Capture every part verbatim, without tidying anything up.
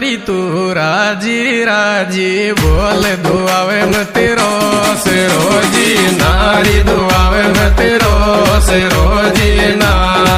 जोड़ी तू राजी राजी बोल दुआवे मत रोस रोजी नारी दुआवे मत रोस रोजी ना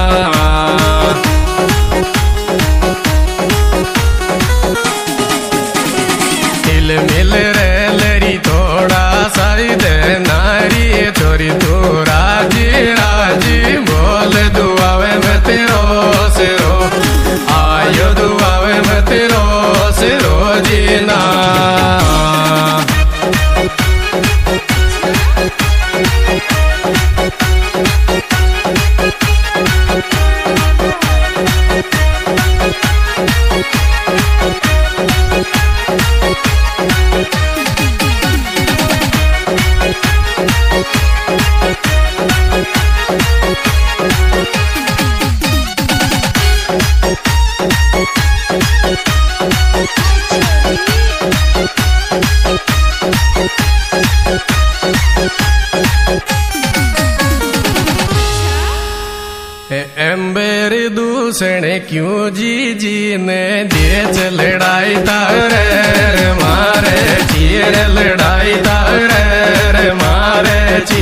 तिल मिल रे लरी थोड़ा साई दे नारी छोरी तू राजी राजी बोल दुआवे मत रोस रो आयो दुआवे मत रोस रोजी ना एम्बर दूसरे क्यों जी जी ने देच लड़ाई तारे मारे चीर लड़ाई तारे मारे ची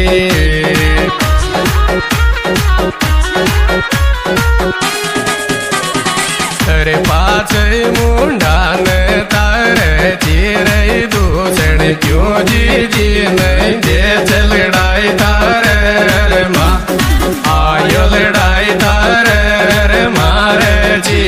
अरे पाच मुंडा ने तारे चीर दूसरे क्यों जी जी ने देच लड़ाई तारे माँ आयो लड़ाई तारे मारे जी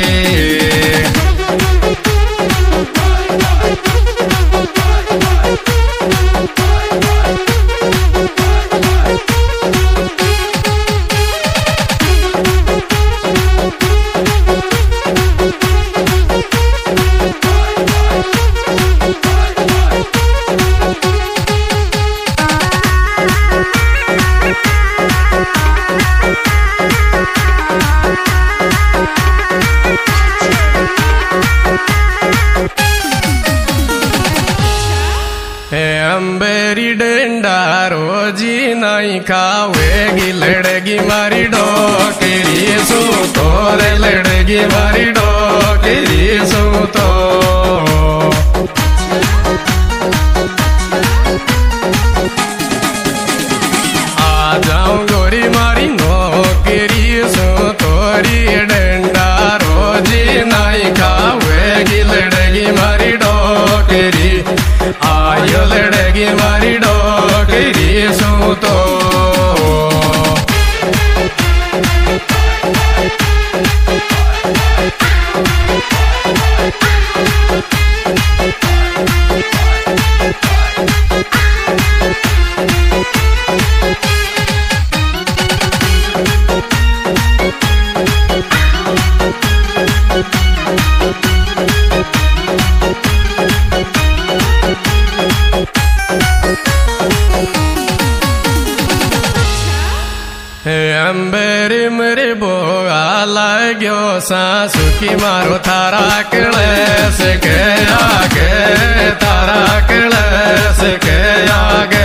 अंबेरी डंडा रोजी नहीं खावेगी लड़गी मारी डोकेरी सू तो रे लड़गी मारी डोकेरी सू तो आ जाऊं गोरी मारी नौकरी सू तोरी डंडा रोजी नहीं खावेगी लड़गी मारी डोकेरी आयो लड़गी मारी डोकरी सू तो अंबर मेरे बोआ लाग्यो सासु की मारो थारा कलेस के आगे तारा कलेस के आगे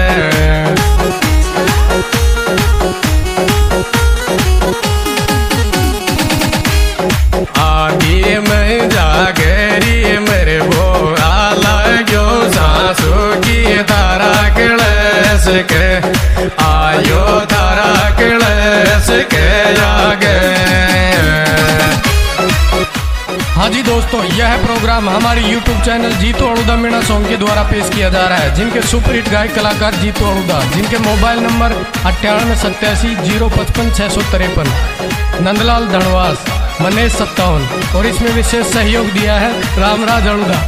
आगे मैं जागेरी मेरे बोआ लाग्यो सासु की तारा कलेस के आयो तारा कलेस के आगे। हाँ जी दोस्तों, यह प्रोग्राम हमारे YouTube channel Jitu Aduda Meena song के द्वारा पेश किया जा रहा है, जिनके सुपरहिट गायक कलाकार जीतू अड़ूदा, जिनके मोबाइल नंबर अट्ठानवे सत्तासी जीरो पचपन छह सौ तिरपन, नंदलाल धनवास, मनीष सत्तावन, और इसमें विशेष सहयोग दिया है रामराज अड़ूदा।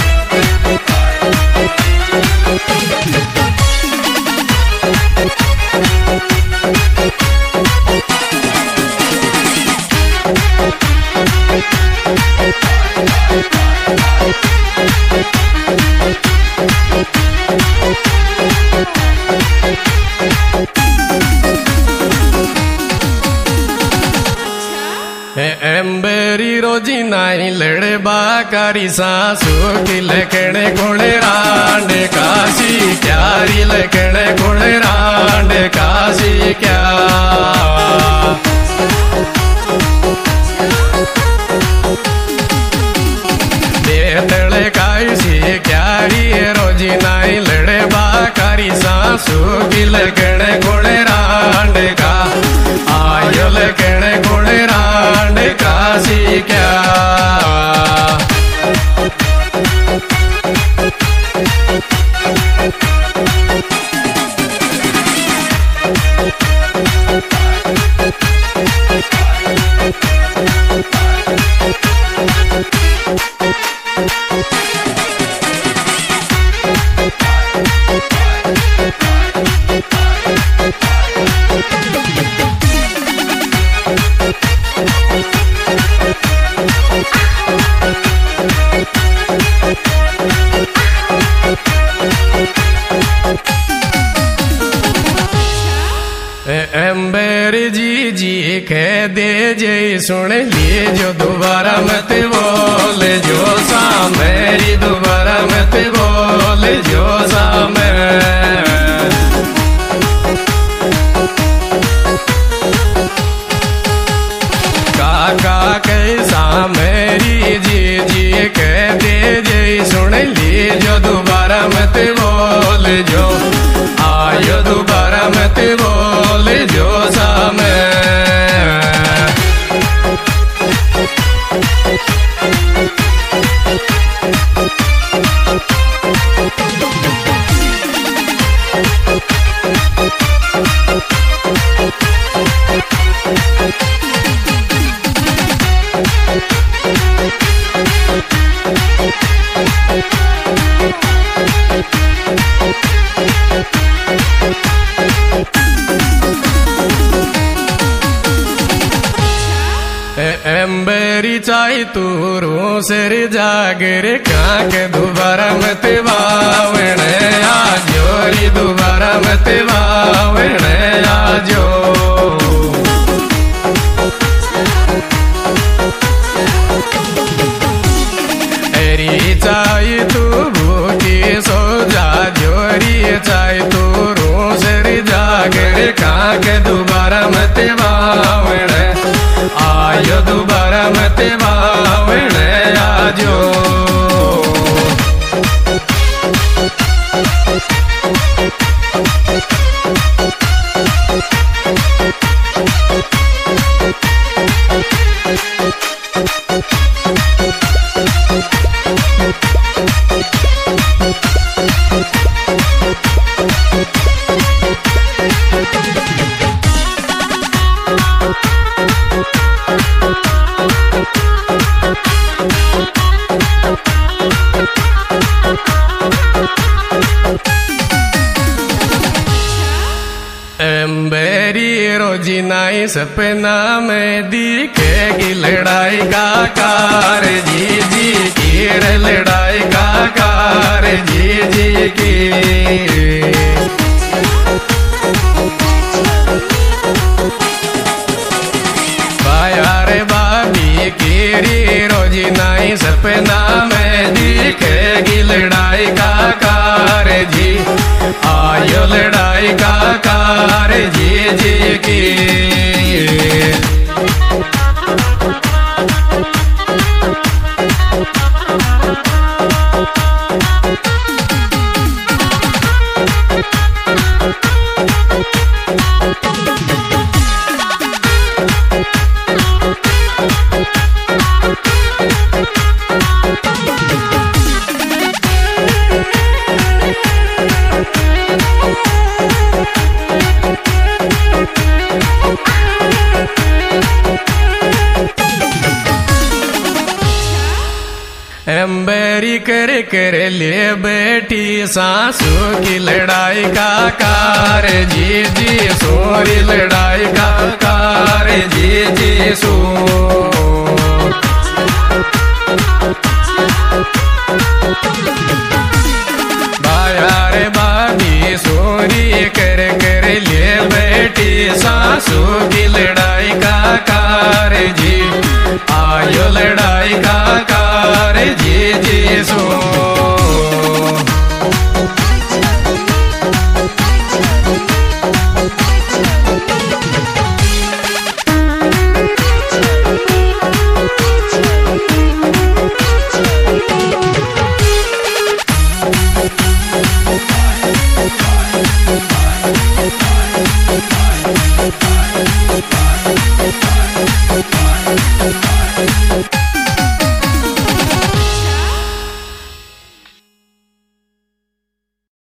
एम्बेरी रोजी नाई लड़े बाकारी सासू की लकड़े गुणे रांडे काशी क्यारी लकड़े गुणे रांडे काशी क्या सासू की लकड़े गुणे रांड का आयो लकड़े गुणे रांड काशी क्या एम्बेरी जी जी कह दे जे सुन लिए जो दोबारा मत बोले जो सा मेरी दोबारा मत बोले जो सा मैं काका कैसा मेरी जी जी कह दे जे सुन लिए जो दोबारा मत बोले जो आयो दोबारा मत बोले जो सा मैं एम्बेरी चाई तू रू सिर जागर काक दोबारा मत बावण आजोरी दोबारा मत बावण आजो एरी चाई तू भूखी सो जा जोरी चाई तू रू सिर जागर काक दोबारा मत बावण आयो दोबारा मत बावण आजो एम्बेरी रोजी नाई सपना में दिखेगी लड़ाई का कार जी जी की रे लड़ाई का कार जी जी की बायारे बाबी की रोजी नाई सपना में दिखेगी लड़ाई का कार जी आयो लड़ाई का कार जी जी की एम्बेरी कर कर ले बेटी सासू की लड़ाई का कार जी जी सोरी लड़ाई का कार जी जी सो बायारे बाबी सोरी कर कर ले बेटी सासू की लड़ाई का कार जी आयो लड़ाई का